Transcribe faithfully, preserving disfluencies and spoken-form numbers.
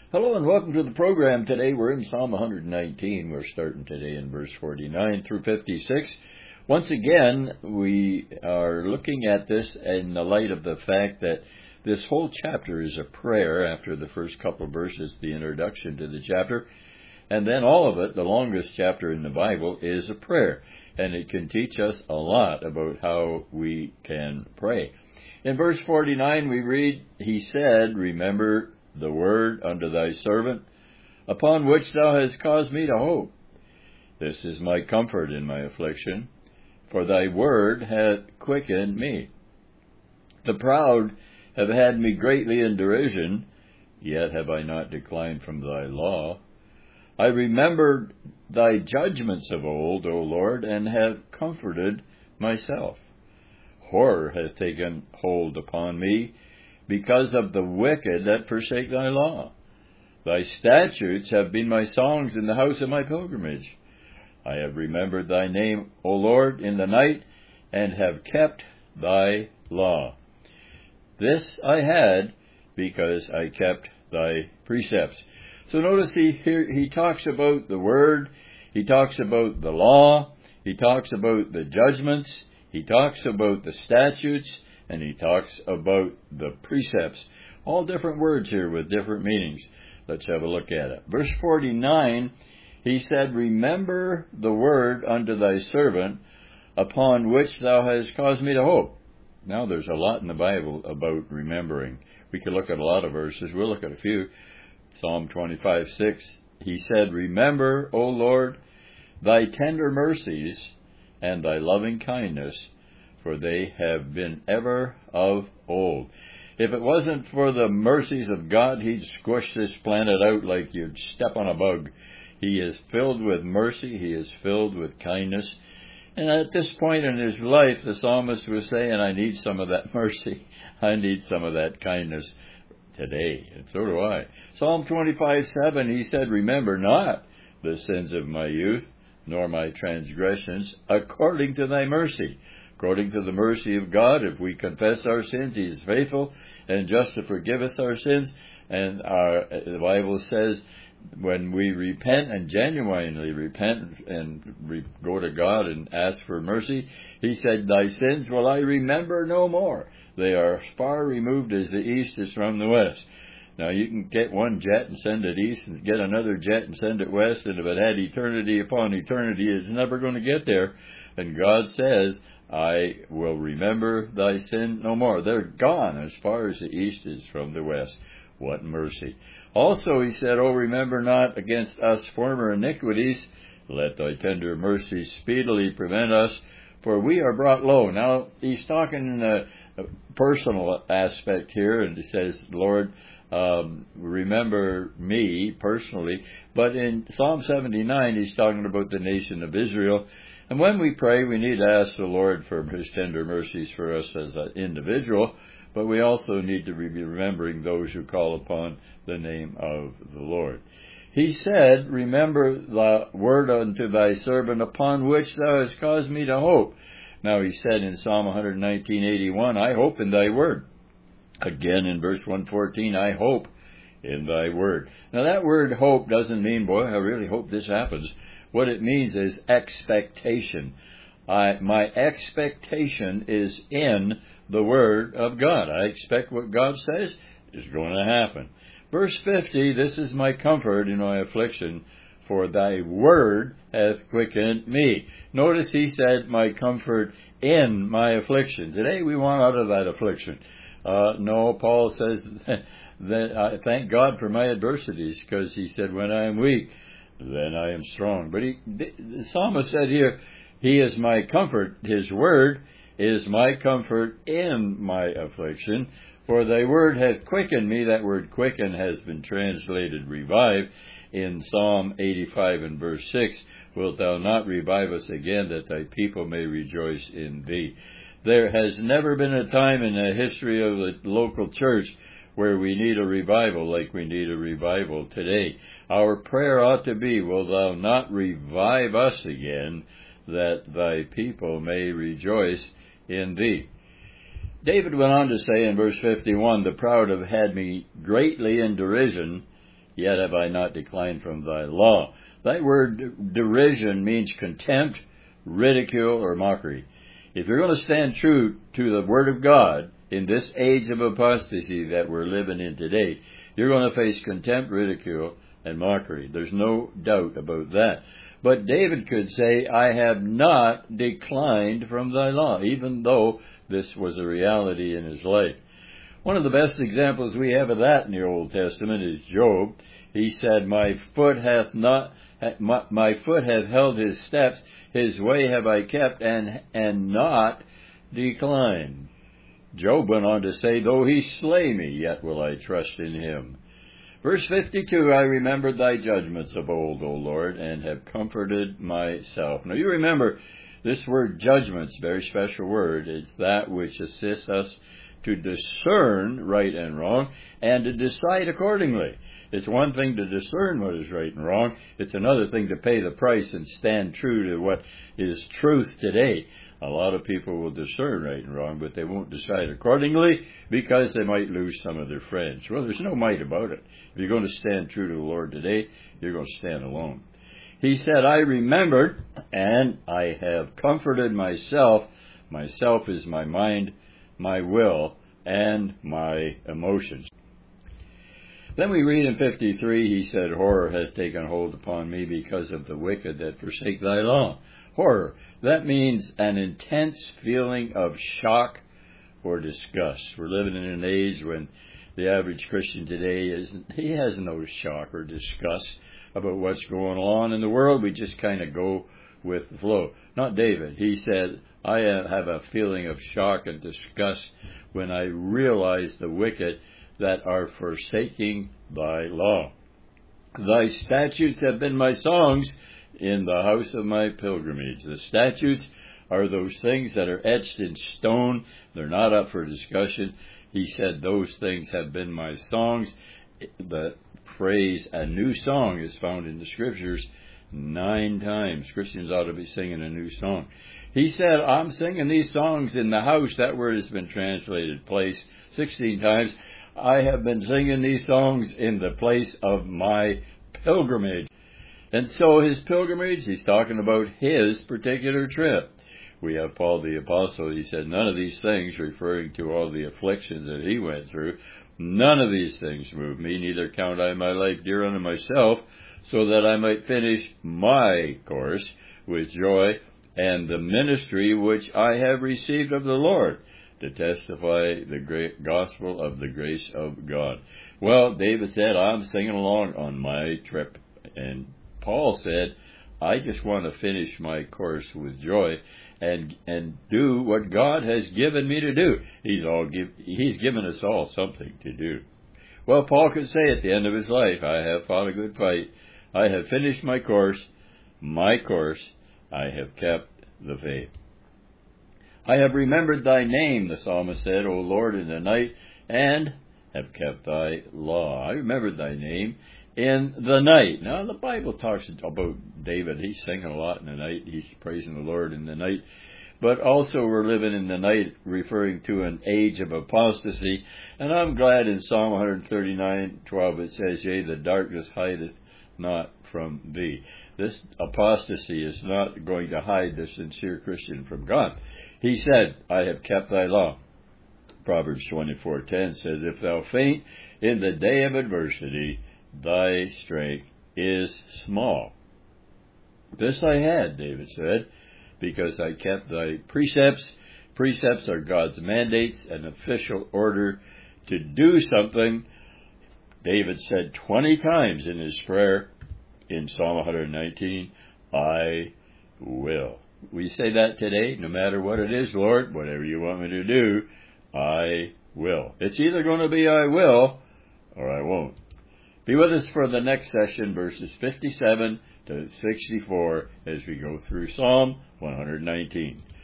Hello and welcome to the program. Today we're in Psalm one nineteen. We're starting today in verse forty-nine through fifty-six. Once again, we are looking at this in the light of the fact that this whole chapter is a prayer after the first couple of verses, the introduction to the chapter. And then all of it, the longest chapter in the Bible, is a prayer. And it can teach us a lot about how we can pray. In verse forty-nine we read, He said, Remember the word unto thy servant, upon which thou hast caused me to hope. This is my comfort in my affliction, for thy word hath quickened me. The proud have had me greatly in derision, yet have I not declined from thy law. I remembered thy judgments of old, O Lord, and have comforted myself. Horror hath taken hold upon me, because of the wicked that forsake thy law. Thy statutes have been my songs in the house of my pilgrimage. I have remembered thy name, O Lord, in the night, and have kept thy law. This I had because I kept thy precepts. So notice he here he talks about the word, he talks about the law, he talks about the judgments, he talks about the statutes, and he talks about the precepts. All different words here with different meanings. Let's have a look at it. Verse forty-nine, he said, Remember the word unto thy servant, upon which thou hast caused me to hope. Now there's a lot in the Bible about remembering. We could look at a lot of verses. We'll look at a few. Psalm twenty-five six, he said, Remember, O Lord, thy tender mercies and thy loving kindness, for they have been ever of old. If it wasn't for the mercies of God, he'd squish this planet out like you'd step on a bug. He is filled with mercy. He is filled with kindness. And at this point in his life, the psalmist was saying, I need some of that mercy. I need some of that kindness today. And so do I. Psalm twenty-five seven, he said, Remember not the sins of my youth, nor my transgressions, according to thy mercy. According to the mercy of God, if we confess our sins, He is faithful and just to forgive us our sins. And our, the Bible says, when we repent and genuinely repent and re- go to God and ask for mercy, He said, Thy sins will I remember no more. They are as far removed as the east is from the west. Now, you can get one jet and send it east and get another jet and send it west, and if it had eternity upon eternity, it's never going to get there. And God says, I will remember thy sin no more. They're gone as far as the east is from the west. What mercy. Also, he said, Oh, remember not against us former iniquities. Let thy tender mercies speedily prevent us, for we are brought low. Now, he's talking in a, a personal aspect here, and he says, Lord, um, remember me personally. But in Psalm seventy-nine, he's talking about the nation of Israel. And when we pray, we need to ask the Lord for His tender mercies for us as an individual, but we also need to be remembering those who call upon the name of the Lord. He said, Remember the word unto thy servant, upon which thou hast caused me to hope. Now he said in Psalm one nineteen eighty-one, I hope in thy word. Again in verse one fourteen, I hope in thy word. Now that word hope doesn't mean, boy, I really hope this happens. What it means is expectation. I, my expectation is in the Word of God. I expect what God says is going to happen. Verse fifty, This is my comfort in my affliction, for thy word hath quickened me. Notice he said, my comfort in my affliction. Today we want out of that affliction. Uh, no, Paul says that I thank God for my adversities, because he said, when I am weak, then I am strong. But he, the psalmist said here, He is my comfort. His word is my comfort in my affliction. For thy word hath quickened me. That word quicken has been translated revive. In Psalm eighty-five and verse six, Wilt thou not revive us again, that thy people may rejoice in thee? There has never been a time in the history of the local church where we need a revival like we need a revival today. Our prayer ought to be, Will thou not revive us again, that thy people may rejoice in thee? David went on to say in verse fifty-one, The proud have had me greatly in derision, yet have I not declined from thy law. That word derision means contempt, ridicule, or mockery. If you're going to stand true to the Word of God in this age of apostasy that we're living in today, you're going to face contempt, ridicule, and mockery. There's no doubt about that. But David could say, I have not declined from thy law, even though this was a reality in his life. One of the best examples we have of that in the Old Testament is Job. He said, My foot hath not, my, my foot hath held his steps, his way have I kept, and and not declined. Job went on to say, Though he slay me, yet will I trust in him. Verse fifty-two, I remembered thy judgments of old, O Lord, and have comforted myself. Now you remember, this word judgments, very special word, is that which assists us to discern right and wrong and to decide accordingly. It's one thing to discern what is right and wrong. It's another thing to pay the price and stand true to what is truth today. A lot of people will discern right and wrong, but they won't decide accordingly because they might lose some of their friends. Well, there's no might about it. If you're going to stand true to the Lord today, you're going to stand alone. He said, I remembered, and I have comforted myself. Myself is my mind, my will, and my emotions. Then we read in fifty-three, he said, Horror has taken hold upon me because of the wicked that forsake thy law. Horror, that means an intense feeling of shock or disgust. We're living in an age when the average Christian today, is he has no shock or disgust about what's going on in the world. We just kind of go with the flow. Not David. He said, I have a feeling of shock and disgust when I realize the wicked that are forsaking thy law. Thy statutes have been my songs in the house of my pilgrimage. The statutes are those things that are etched in stone. They're not up for discussion. He said, those things have been my songs. The phrase, a new song, is found in the Scriptures nine times. Christians ought to be singing a new song. He said, I'm singing these songs in the house. That word has been translated place sixteen times. I have been singing these songs in the place of my pilgrimage. And so his pilgrimage, he's talking about his particular trip. We have Paul the Apostle. He said, none of these things, referring to all the afflictions that he went through, none of these things move me, neither count I my life dear unto myself, so that I might finish my course with joy and the ministry which I have received of the Lord, to testify the great gospel of the grace of God. Well, David said, I'm singing along on my trip. And Paul said, I just want to finish my course with joy and and do what God has given me to do. He's all give, He's given us all something to do. Well, Paul could say at the end of his life, I have fought a good fight. I have finished my course, my course. I have kept the faith. I have remembered thy name, the psalmist said, O Lord, in the night, and have kept thy law. I remembered thy name in the night. Now, the Bible talks about David. He's singing a lot in the night. He's praising the Lord in the night. But also we're living in the night, referring to an age of apostasy. And I'm glad in Psalm one thirty-nine twelve it says, Yea, the darkness hideth not from thee. This apostasy is not going to hide the sincere Christian from God. He said, I have kept thy law. Proverbs twenty-four ten says, If thou faint in the day of adversity, thy strength is small. This I had, David said, because I kept thy precepts. Precepts are God's mandates, an official order to do something. David said twenty times in his prayer in Psalm one nineteen, I will. We say that today, no matter what it is, Lord, whatever you want me to do, I will. It's either going to be I will or I won't. Be with us for the next session, verses fifty-seven to sixty-four, as we go through Psalm one nineteen.